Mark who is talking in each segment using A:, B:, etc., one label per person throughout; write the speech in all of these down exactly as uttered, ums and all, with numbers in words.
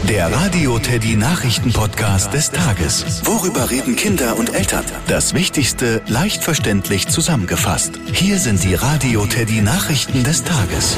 A: Der Radio Teddy Nachrichten-Podcast des Tages. Worüber reden Kinder und Eltern? Das Wichtigste leicht verständlich zusammengefasst. Hier sind die Radio Teddy Nachrichten des Tages.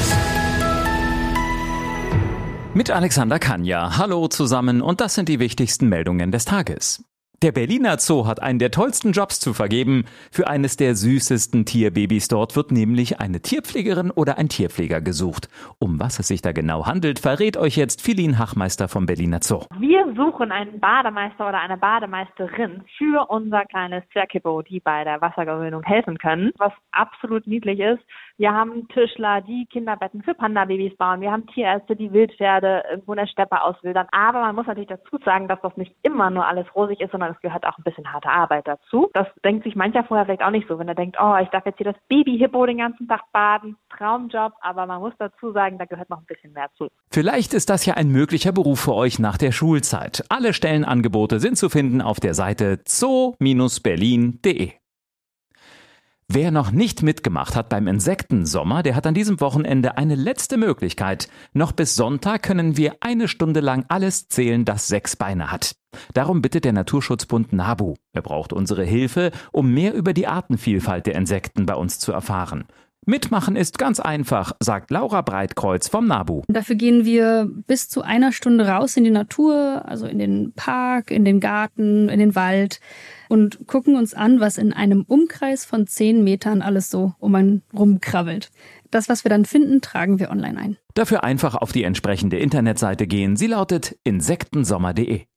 B: Mit Alexander Kanja. Hallo zusammen und das sind die wichtigsten Meldungen des Tages. Der Berliner Zoo hat einen der tollsten Jobs zu vergeben. Für eines der süßesten Tierbabys dort wird nämlich eine Tierpflegerin oder ein Tierpfleger gesucht. Um was es sich da genau handelt, verrät euch jetzt Philin Hachmeister vom Berliner Zoo.
C: Wir suchen einen Bademeister oder eine Bademeisterin für unser kleines Zwerghippo, die bei der Wassergewöhnung helfen können, was absolut niedlich ist. Wir haben Tischler, die Kinderbetten für Panda-Babys bauen. Wir haben Tierärzte, die Wildpferde irgendwo in der Steppe auswildern. Aber man muss natürlich dazu sagen, dass das nicht immer nur alles rosig ist, sondern es gehört auch ein bisschen harte Arbeit dazu. Das denkt sich mancher vorher vielleicht auch nicht so, wenn er denkt, oh, ich darf jetzt hier das Baby-Hippo den ganzen Tag baden. Traumjob, aber man muss dazu sagen, da gehört noch ein bisschen mehr zu.
B: Vielleicht ist das ja ein möglicher Beruf für euch nach der Schulzeit. Alle Stellenangebote sind zu finden auf der Seite zoo Bindestrich berlin punkt de. Wer noch nicht mitgemacht hat beim Insektensommer, der hat an diesem Wochenende eine letzte Möglichkeit. Noch bis Sonntag können wir eine Stunde lang alles zählen, das sechs Beine hat. Darum bittet der Naturschutzbund NABU. Er braucht unsere Hilfe, um mehr über die Artenvielfalt der Insekten bei uns zu erfahren. Mitmachen ist ganz einfach, sagt Laura Breitkreuz vom NABU.
D: Dafür gehen wir bis zu einer Stunde raus in die Natur, also in den Park, in den Garten, in den Wald und gucken uns an, was in einem Umkreis von zehn Metern alles so um einen rumkrabbelt. Das, was wir dann finden, tragen wir online ein.
B: Dafür einfach auf die entsprechende Internetseite gehen. Sie lautet insektensommer punkt de.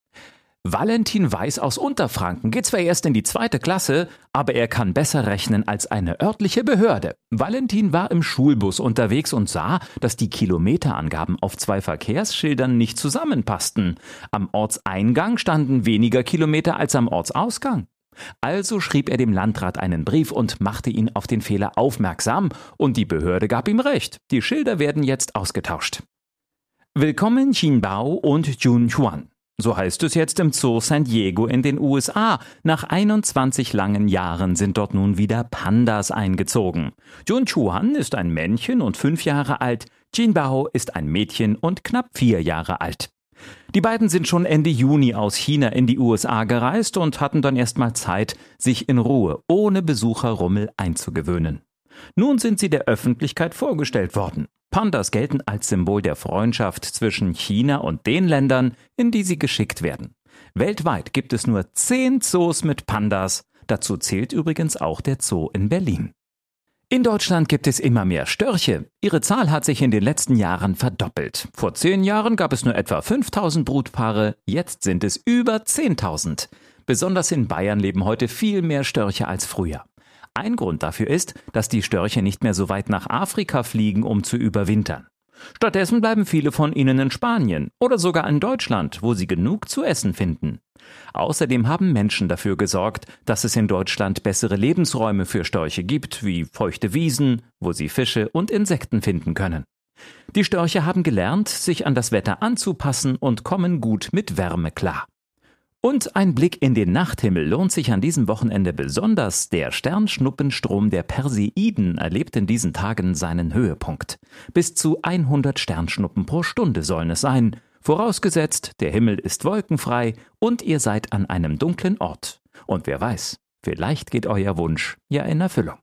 B: Valentin Weiß aus Unterfranken geht zwar erst in die zweite Klasse, aber er kann besser rechnen als eine örtliche Behörde. Valentin war im Schulbus unterwegs und sah, dass die Kilometerangaben auf zwei Verkehrsschildern nicht zusammenpassten. Am Ortseingang standen weniger Kilometer als am Ortsausgang. Also schrieb er dem Landrat einen Brief und machte ihn auf den Fehler aufmerksam. Und die Behörde gab ihm recht. Die Schilder werden jetzt ausgetauscht. Willkommen Qinbao und Junchuan. So heißt es jetzt im Zoo San Diego in den U S A. Nach einundzwanzig langen Jahren sind dort nun wieder Pandas eingezogen. Junchuan ist ein Männchen und fünf Jahre alt. Qinbao ist ein Mädchen und knapp vier Jahre alt. Die beiden sind schon Ende Juni aus China in die U S A gereist und hatten dann erstmal Zeit, sich in Ruhe ohne Besucherrummel einzugewöhnen. Nun sind sie der Öffentlichkeit vorgestellt worden. Pandas gelten als Symbol der Freundschaft zwischen China und den Ländern, in die sie geschickt werden. Weltweit gibt es nur zehn Zoos mit Pandas. Dazu zählt übrigens auch der Zoo in Berlin. In Deutschland gibt es immer mehr Störche. Ihre Zahl hat sich in den letzten Jahren verdoppelt. Vor zehn Jahren gab es nur etwa fünftausend Brutpaare, jetzt sind es über zehntausend. Besonders in Bayern leben heute viel mehr Störche als früher. Ein Grund dafür ist, dass die Störche nicht mehr so weit nach Afrika fliegen, um zu überwintern. Stattdessen bleiben viele von ihnen in Spanien oder sogar in Deutschland, wo sie genug zu essen finden. Außerdem haben Menschen dafür gesorgt, dass es in Deutschland bessere Lebensräume für Störche gibt, wie feuchte Wiesen, wo sie Fische und Insekten finden können. Die Störche haben gelernt, sich an das Wetter anzupassen und kommen gut mit Wärme klar. Und ein Blick in den Nachthimmel lohnt sich an diesem Wochenende besonders. Der Sternschnuppenstrom der Perseiden erlebt in diesen Tagen seinen Höhepunkt. Bis zu hundert Sternschnuppen pro Stunde sollen es sein. Vorausgesetzt, der Himmel ist wolkenfrei und ihr seid an einem dunklen Ort. Und wer weiß, vielleicht geht euer Wunsch ja in Erfüllung.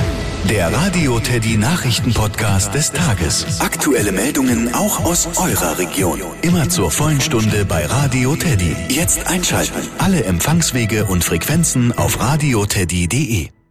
A: Der Radio Teddy Nachrichten-Podcast des Tages. Aktuelle Meldungen auch aus eurer Region. Immer zur vollen Stunde bei Radio Teddy. Jetzt einschalten. Alle Empfangswege und Frequenzen auf radio teddy punkt de.